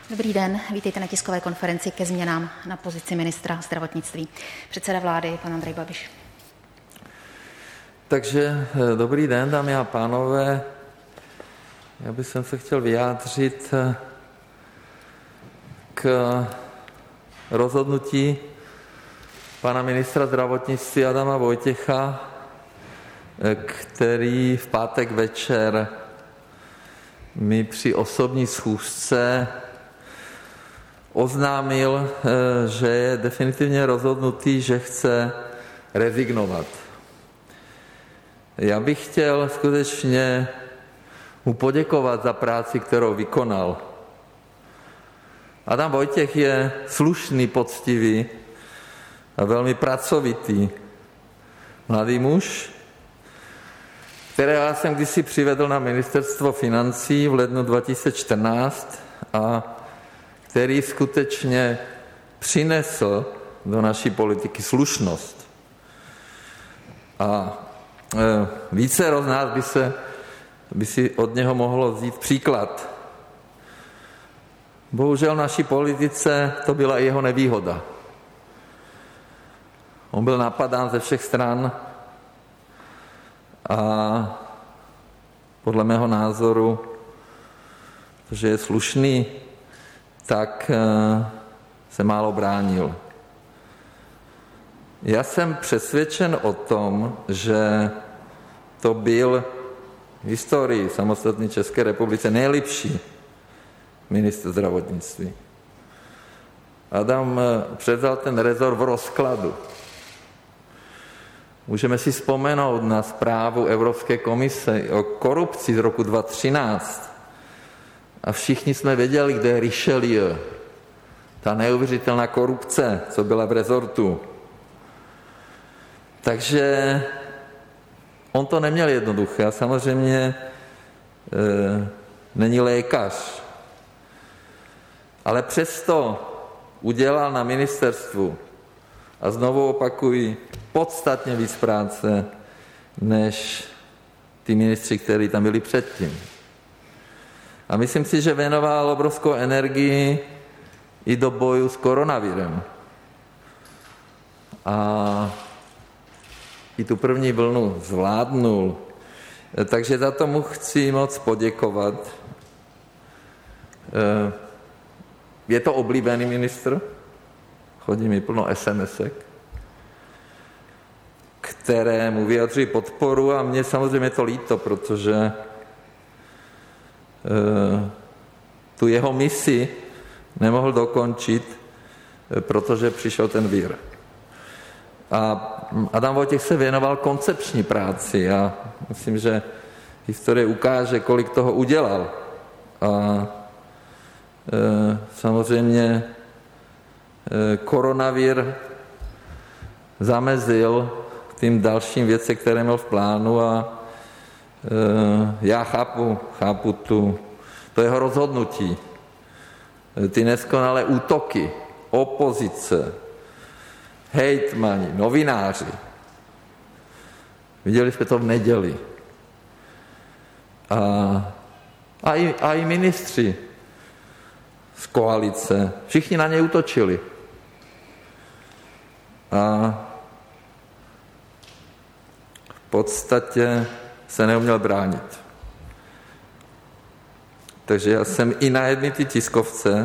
Dobrý den, vítejte na tiskové konferenci ke změnám na pozici ministra zdravotnictví. Předseda vlády, pan Andrej Babiš. Takže dobrý den, dámy a pánové. Já bych se chtěl vyjádřit k rozhodnutí pana ministra zdravotnictví Adama Vojtěcha, který v pátek večer mi při osobní schůzce oznámil, že je definitivně rozhodnutý, že chce rezignovat. Já bych chtěl skutečně mu poděkovat za práci, kterou vykonal. Adam Vojtěch je slušný, poctivý a velmi pracovitý mladý muž, kterého já jsem kdysi přivedl na ministerstvo financí v lednu 2014 a který skutečně přinesl do naší politiky slušnost. A vícero z nás by si od něho mohlo vzít příklad. Bohužel v naší politice to byla i jeho nevýhoda. On byl napadán ze všech stran a podle mého názoru, že je slušný, tak se málo bránil. Já jsem přesvědčen o tom, že to byl v historii samostatné České republice nejlepší ministr zdravotnictví. Adam převzal ten rezort v rozkladu. Můžeme si vzpomenout na zprávu Evropské komise o korupci z roku 2013 a všichni jsme věděli, kde je Richelieu. Ta neuvěřitelná korupce, co byla v rezortu. Takže on to neměl jednoduché a samozřejmě není lékař. Ale přesto udělal na ministerstvu, a znovu opakuji, podstatně víc práce, než ty ministři, kteří tam byli předtím. A myslím si, že věnoval obrovskou energii i do boju s koronavirem. A i tu první vlnu zvládnul. Takže za to mu chci moc poděkovat. Je to oblíbený ministr, chodí mi plno SMSek, které mu vyjadřují podporu a mně samozřejmě je to líto, protože tu jeho misi nemohl dokončit, protože přišel ten vír. A Adam Vojtěch se věnoval koncepční práci a myslím, že historie ukáže, kolik toho udělal. A samozřejmě koronavir zamezil tím dalším věcem, které měl v plánu a já chápu to jeho rozhodnutí. Ty neskonalé útoky, opozice, hejtmani, novináři. Viděli jsme to v neděli. A i ministři z koalice, všichni na něj útočili. A v podstatě se neuměl bránit. Takže já jsem i na jedné ty tiskovce,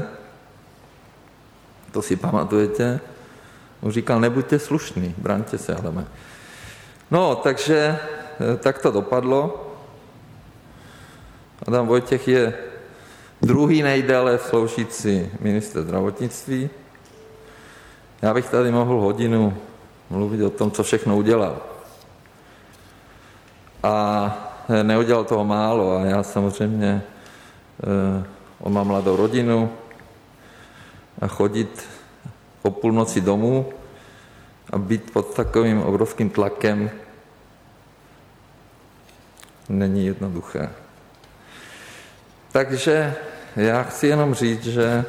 to si pamatujete, on říkal, nebuďte slušný, braňte se, ale no, takže tak to dopadlo. Adam Vojtěch je druhý nejdéle sloužící ministr zdravotnictví. Já bych tady mohl hodinu mluvit o tom, co všechno udělal. A neudělal toho málo a já samozřejmě, on má mladou rodinu a chodit o půlnoci domů a být pod takovým obrovským tlakem není jednoduché. Takže já chci jenom říct, že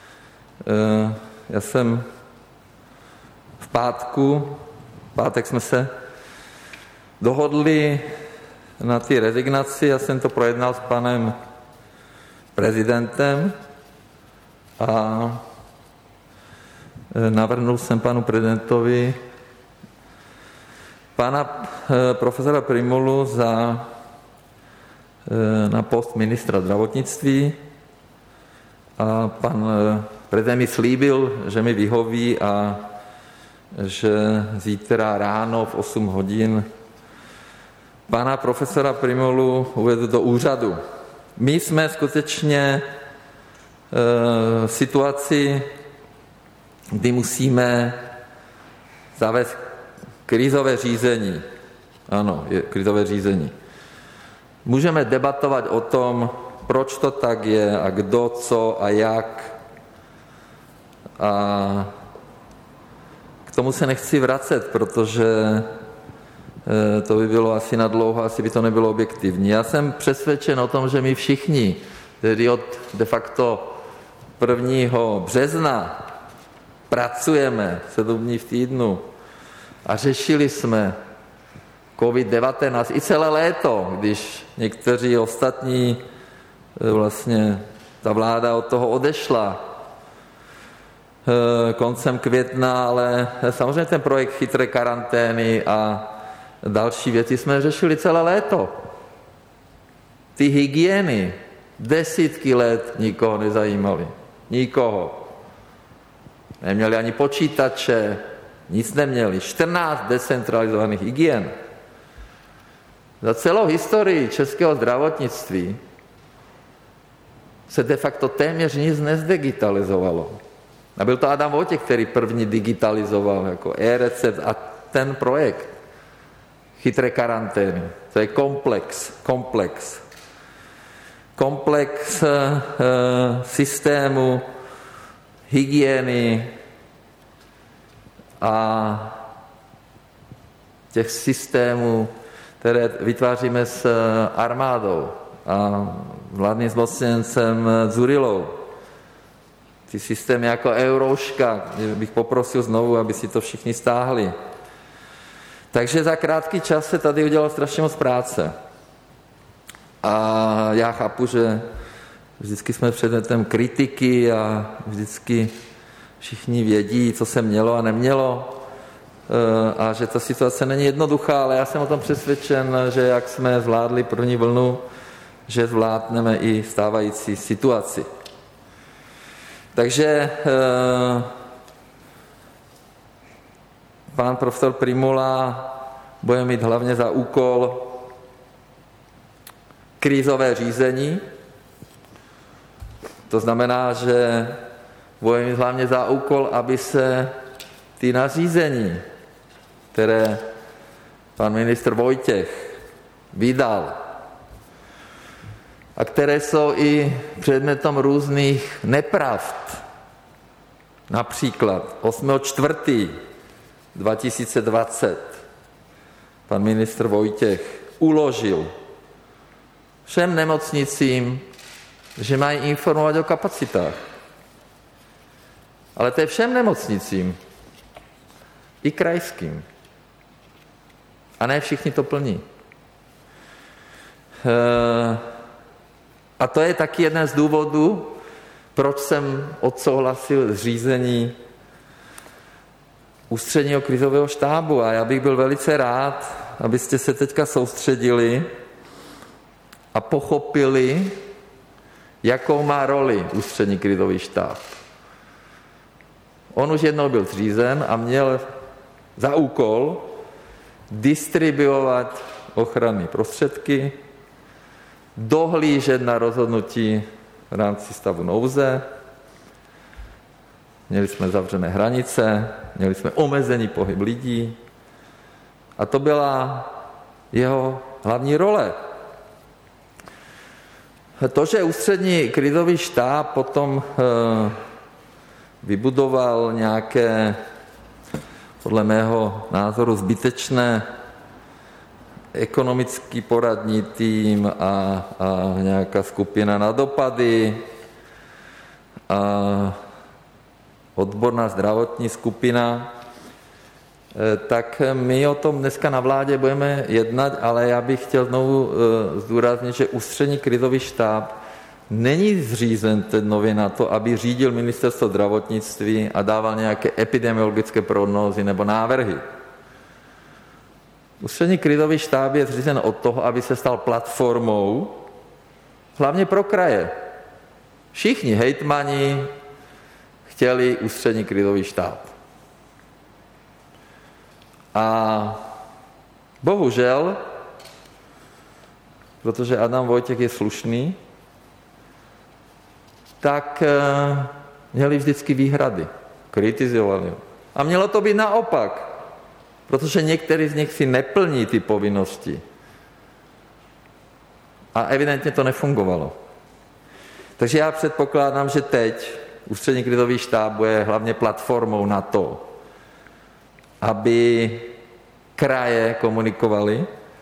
já jsem v pátek jsme se dohodli na té rezignaci, já jsem to projednal s panem prezidentem a navrhnul jsem panu prezidentovi pana profesora Prymulu na post ministra zdravotnictví a pan prezident mi slíbil, že mi vyhoví a že zítra ráno v 8 hodin pana profesora Prymulu uvedu do úřadu. My jsme skutečně v situaci, kdy musíme zavést krizové řízení. Ano, je krizové řízení. Můžeme debatovat o tom, proč to tak je a kdo, co a jak. A k tomu se nechci vracet, protože to by bylo asi nadlouho, asi by to nebylo objektivní. Já jsem přesvědčen o tom, že my všichni, tedy od de facto 1. března, pracujeme 7 dní v týdnu a řešili jsme COVID-19 i celé léto, když někteří ostatní, vlastně ta vláda od toho odešla koncem května, ale samozřejmě ten projekt chytré karantény a další věci jsme řešili celé léto. Ty hygieny desítky let nikoho nezajímaly. Nikoho. Neměli ani počítače, nic neměli. 14 decentralizovaných hygien. Za celou historii českého zdravotnictví se de facto téměř nic nezdigitalizovalo. A byl to Adam Vojtěch, který první digitalizoval jako e-recept a ten projekt chytré karantény. To je komplex systému hygieny a těch systémů, které vytváříme s armádou a vládním zmocněncem Dzurillou. Ty systémy jako Erouška, bych poprosil znovu, aby si to všichni stáhli. Takže za krátký čas se tady udělalo strašně moc práce. A já chápu, že vždycky jsme předmětem kritiky a vždycky všichni vědí, co se mělo a nemělo a že ta situace není jednoduchá, ale já jsem o tom přesvědčen, že jak jsme zvládli první vlnu, že zvládneme i stávající situaci. Takže pan profesor Prymula bude mít hlavně za úkol krizové řízení. To znamená, že bude mít hlavně za úkol, aby se ty nařízení, které pan ministr Vojtěch vydal a které jsou i předmětem různých nepravd. Například 8.4.2020 pan ministr Vojtěch uložil všem nemocnicím, že mají informovat o kapacitách. Ale to je všem nemocnicím, i krajským. A ne všichni to plní. A to je taky jeden z důvodů, proč jsem odsouhlasil zřízení ústředního krizového štábu. A já bych byl velice rád, abyste se teďka soustředili a pochopili, jakou má roli ústřední krizový štáb. On už jednou byl zřízen a měl za úkol distribuovat ochranné prostředky, dohlížet na rozhodnutí v rámci stavu nouze. Měli jsme zavřené hranice, měli jsme omezený pohyb lidí a to byla jeho hlavní role. To, že ústřední krizový štáb potom vybudoval nějaké, podle mého názoru, zbytečné ekonomický poradní tým a nějaká skupina na dopady a odborná zdravotní skupina, tak my o tom dneska na vládě budeme jednat, ale já bych chtěl znovu zdůraznit, že ústřední krizový štáb není zřízen ten nově na to, aby řídil ministerstvo zdravotnictví a dával nějaké epidemiologické prognózy nebo návrhy. Ústřední krizový štáb je zřízen od toho, aby se stal platformou, hlavně pro kraje. Všichni hejtmani chtěli ústřední krizový štáb. A bohužel, protože Adam Vojtěch je slušný, tak měli vždycky výhrady, kritizovali. A mělo to být naopak, protože některý z nich si neplní ty povinnosti. A evidentně to nefungovalo. Takže já předpokládám, že teď ústřední krizový štáb bude hlavně platformou na to, aby kraje komunikovaly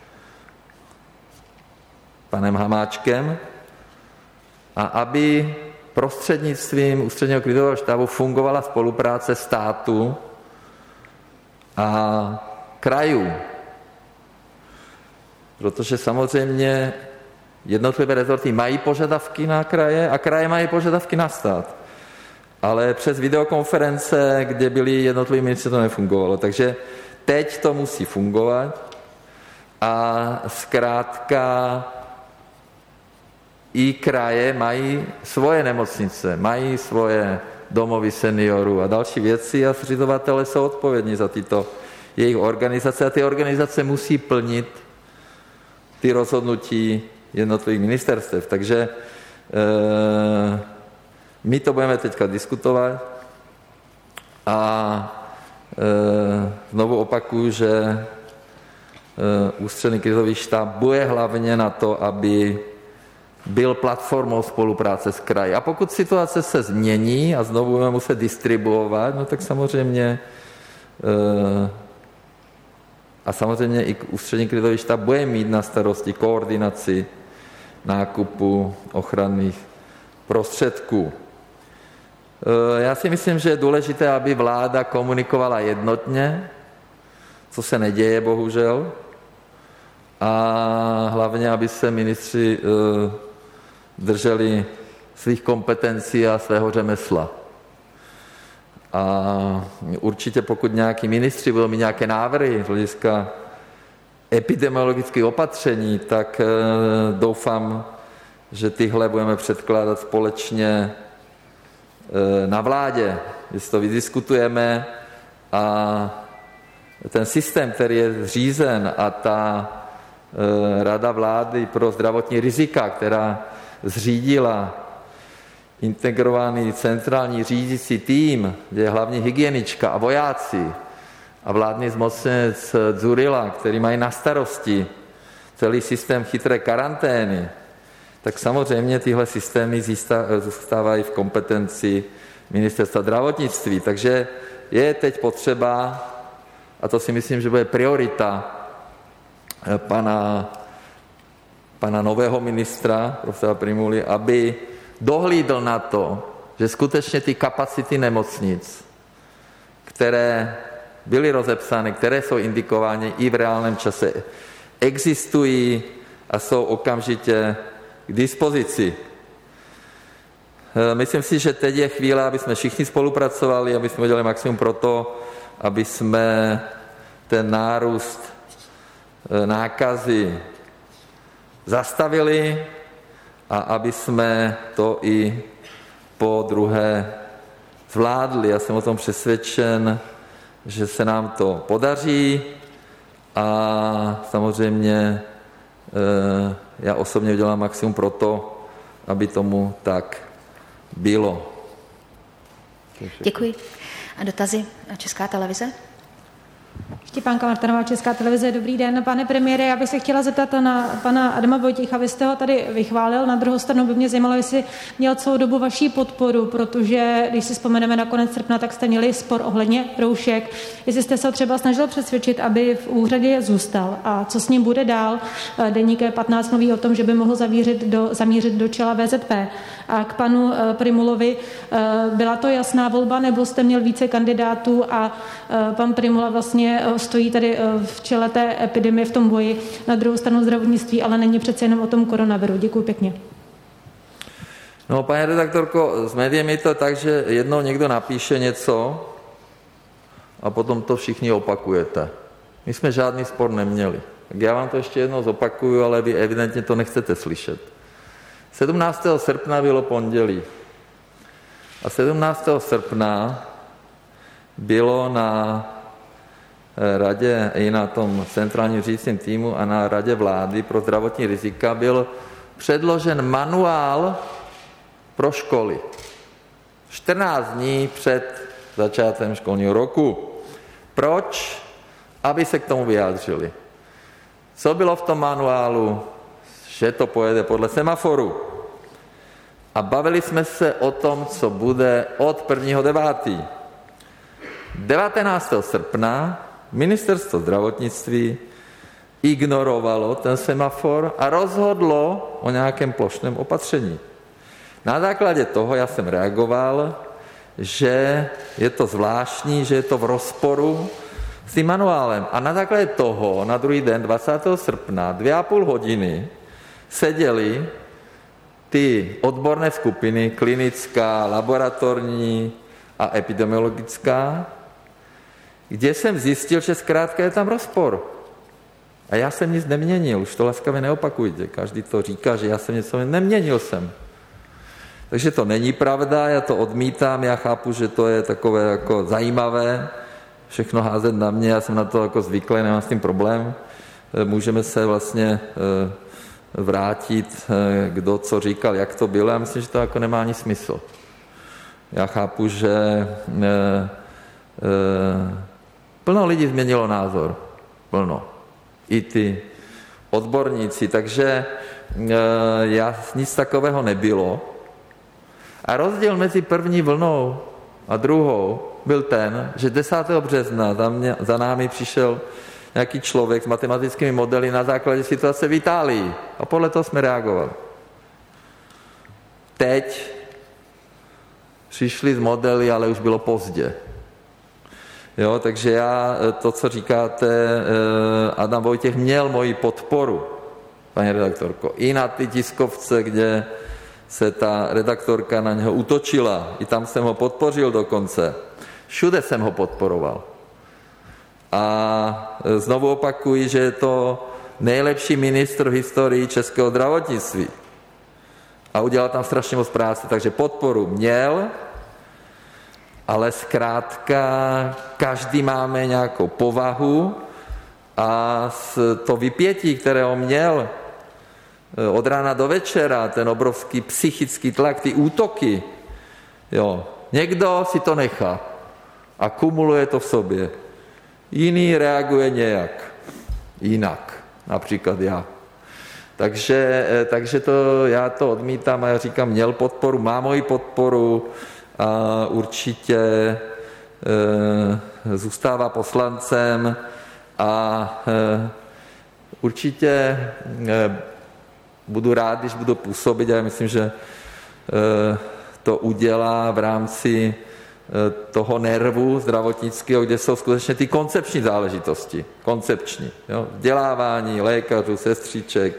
panem Hamáčkem a aby prostřednictvím ústředního krizového štábu fungovala spolupráce státu a krajů. Protože samozřejmě jednotlivé rezorty mají požadavky na kraje a kraje mají požadavky na stát. Ale přes videokonference, kde byli jednotliví ministři, to nefungovalo. Takže teď to musí fungovat a zkrátka i kraje mají svoje nemocnice, mají svoje domovy seniorů a další věci a zřizovatelé jsou odpovědní za tyto jejich organizace a ty organizace musí plnit ty rozhodnutí jednotlivých ministerstev. Takže my to budeme teďka diskutovat a znovu opakuju, že ústřední krizový štáb bude hlavně na to, aby byl platformou spolupráce s kraji. A pokud situace se změní a znovu budeme muset distribuovat, no tak samozřejmě a samozřejmě i ústřední krizový štáb bude mít na starosti koordinaci nákupu ochranných prostředků. Já si myslím, že je důležité, aby vláda komunikovala jednotně, co se neděje, bohužel, a hlavně, aby se ministři drželi svých kompetencí a svého řemesla. A určitě pokud nějaký ministři budou mít nějaké návrhy z hlediska epidemiologických opatření, tak doufám, že tyhle budeme předkládat společně na vládě, jestli to vydiskutujeme a ten systém, který je zřízen a ta Rada vlády pro zdravotní rizika, která zřídila integrovaný centrální řídící tým, kde je hlavní hygienička a vojáci a vládní zmocněnec Dzurilla, který mají na starosti celý systém chytré karantény, tak samozřejmě tyhle systémy zůstávají v kompetenci ministerstva zdravotnictví. Takže je teď potřeba, a to si myslím, že bude priorita pana nového ministra, profesora Prymuly, aby dohlídl na to, že skutečně ty kapacity nemocnic, které byly rozepsány, které jsou indikovány i v reálném čase, existují a jsou okamžitě k dispozici. Myslím si, že teď je chvíle, aby jsme všichni spolupracovali, aby jsme udělali maximum pro to, aby jsme ten nárůst nákazy zastavili a aby jsme to i po druhé zvládli. Já jsem o tom přesvědčen, že se nám to podaří a samozřejmě já osobně udělám maximum pro to, aby tomu tak bylo. Děkuji. A dotazy Česká televize? Štěpánka Martanová, Česká televize. Dobrý den, pane premiére. Já bych se chtěla zeptat na pana Adama Vojtěcha. Vy jste ho tady vychválil. Na druhou stranu by mě zajímalo, jestli měl celou dobu vaší podporu, protože když si vzpomeneme na konec srpna, tak jste měli spor ohledně roušek. Jestli jste se ho třeba snažil přesvědčit, aby v úřadě zůstal a co s ním bude dál. Deník 15 mluví o tom, že by mohl zamířit do čela VZP. A k panu Prymulovi, byla to jasná volba, nebo jste měl více kandidátů a pan Prymula vlastně stojí tady v čele té epidemie v tom boji, na druhou stranu zdravotnictví, ale není přece jenom o tom koronaviru. Děkuji pěkně. No, paní redaktorko, s médiem je to tak, že jednou někdo napíše něco a potom to všichni opakujete. My jsme žádný spor neměli. Tak já vám to ještě jednou zopakuju, ale vy evidentně to nechcete slyšet. 17. srpna bylo pondělí. A 17. srpna bylo na radě i na tom centrálním řídícím týmu a na radě vlády pro zdravotní rizika byl předložen manuál pro školy. 14 dní před začátkem školního roku. Proč? Aby se k tomu vyjádřili. Co bylo v tom manuálu? Že to pojede podle semaforu. A bavili jsme se o tom, co bude od 1.9. 19. srpna ministerstvo zdravotnictví ignorovalo ten semafor a rozhodlo o nějakém plošném opatření. Na základě toho já jsem reagoval, že je to zvláštní, že je to v rozporu s tím manuálem. A na základě toho na druhý den, 20. srpna, 2,5 hodiny seděli ty odborné skupiny, klinická, laboratorní a epidemiologická, kde jsem zjistil, že zkrátka je tam rozpor. A já jsem nic neměnil, už to laskavě neopakujte. Každý to říká, že já jsem něco neměnil jsem. Takže to není pravda, já to odmítám, já chápu, že to je takové jako zajímavé, všechno házet na mě, já jsem na to jako zvyklý, nemám s tím problém. Můžeme se vlastně vrátit, kdo co říkal, jak to bylo, já myslím, že to jako nemá ani smysl. Já chápu, že plno lidí změnilo názor, plno. I ty odborníci, takže nic takového nebylo. A rozdíl mezi první vlnou a druhou byl ten, že 10. března za námi přišel nějaký člověk s matematickými modely na základě situace v Itálii. A podle toho jsme reagovali. Teď přišli z modely, ale už bylo pozdě. Jo, takže já, to, co říkáte, Adam Vojtěch měl moji podporu, paní redaktorko, i na ty tiskovce, kde se ta redaktorka na něho útočila. I tam jsem ho podpořil dokonce. Všude jsem ho podporoval. A znovu opakuji, že je to nejlepší ministr v historii českého zdravotnictví. A udělal tam strašně moc práce, takže podporu měl, ale zkrátka každý máme nějakou povahu a to vypětí, které on měl od rána do večera, ten obrovský psychický tlak, ty útoky, jo, někdo si to nechá a kumuluje to v sobě. Jiný reaguje nějak, jinak, například já. Takže já to odmítám a já říkám, měl podporu, má moji podporu a určitě zůstává poslancem a určitě budu rád, když budu působit, já myslím, že to udělá v rámci toho nervu zdravotnického, kde jsou skutečně ty koncepční záležitosti. Koncepční. Jo? Vzdělávání lékařů, sestřiček,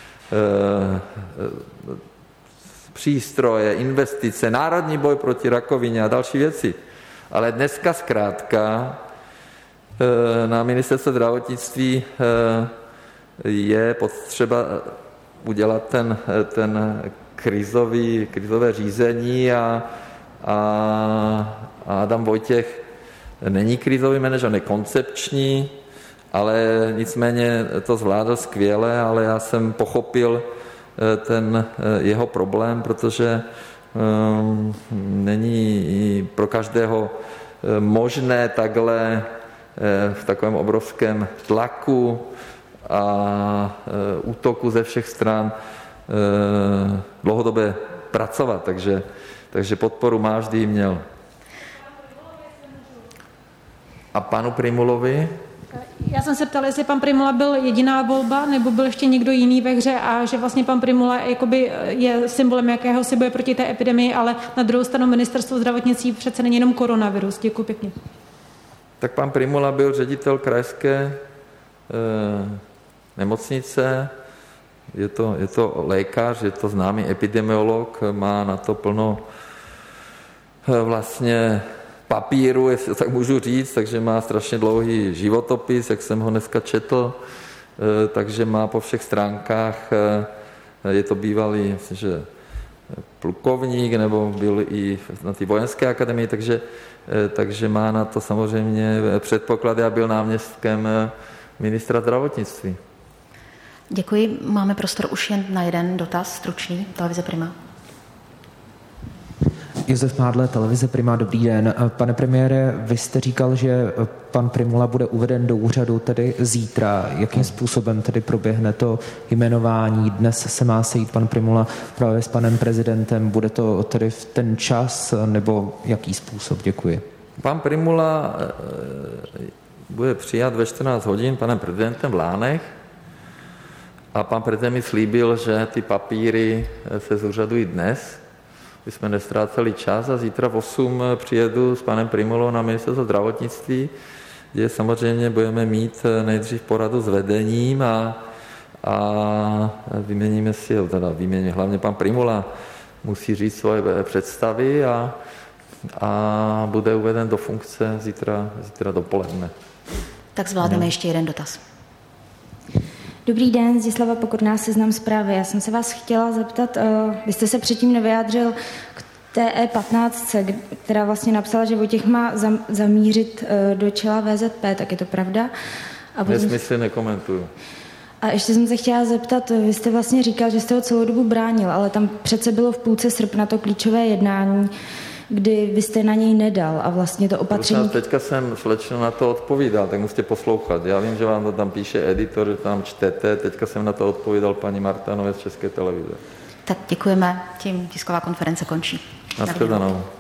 přístroje, investice, národní boj proti rakovině a další věci. Ale dneska zkrátka na ministerstvu zdravotnictví je potřeba udělat ten krizové řízení a Adam Vojtěch není krizový manažer, je koncepční, ale nicméně to zvládl skvěle, ale já jsem pochopil ten jeho problém, protože není pro každého možné takhle v takovém obrovském tlaku a útoku ze všech stran dlouhodobě pracovat, takže podporu má, vždy měl. A panu Prymulovi? Já jsem se ptala, jestli pan Prymula byl jediná volba, nebo byl ještě někdo jiný ve hře a že vlastně pan Prymula jakoby je symbolem jakéhosi boje proti té epidemii, ale na druhou stranu ministerstvo zdravotnictví přece není jenom koronavirus. Děkuji pěkně. Tak pan Prymula byl ředitel krajské nemocnice, Je to lékař, je to známý epidemiolog, má na to plno vlastně papíru, jestli tak můžu říct, takže má strašně dlouhý životopis, jak jsem ho dneska četl, takže má po všech stránkách, je to bývalý, myslím, že plukovník, nebo byl i na té vojenské akademii, takže má na to samozřejmě předpoklady a byl náměstkem ministra zdravotnictví. Děkuji. Máme prostor už jen na jeden dotaz, stručný, televize Prima. Josef Mádle, televize Prima, dobrý den. Pane premiére, vy jste říkal, že pan Prymula bude uveden do úřadu tedy zítra. Jakým způsobem tedy proběhne to jmenování? Dnes se má sejít pan Prymula právě s panem prezidentem. Bude to tedy v ten čas, nebo jaký způsob? Děkuji. Pan Prymula bude přijat ve 14 hodin panem prezidentem v Lánech a pan prezident mi slíbil, že ty papíry se zúřadují dnes, aby jsme nestráceli čas, a zítra v 8 přijedu s panem Prymulou na ministerstvo zdravotnictví, kde samozřejmě budeme mít nejdřív poradu s vedením a vyměníme si, hlavně pan Prymula musí říct svoje představy a bude uveden do funkce zítra dopoledne. Tak zvládneme ještě jeden dotaz. Dobrý den, Zdislava Pokorná, Seznam Zprávy. Já jsem se vás chtěla zeptat, vy jste se předtím nevyjádřil k té E15, která vlastně napsala, že Vojtěch má zamířit do čela VZP, tak je to pravda? Nesmysly nekomentuju. A ještě jsem se chtěla zeptat, vy jste vlastně říkal, že jste ho celou dobu bránil, ale tam přece bylo v půlce srpna to klíčové jednání, kdy vy jste na něj nedal a vlastně to opatření... Teďka jsem slečno na to odpovídal, tak musíte poslouchat. Já vím, že vám to tam píše editor, že tam čtete, teďka jsem na to odpovídal paní Martanové z České televize. Tak děkujeme, tím tisková konference končí. Nashledanou.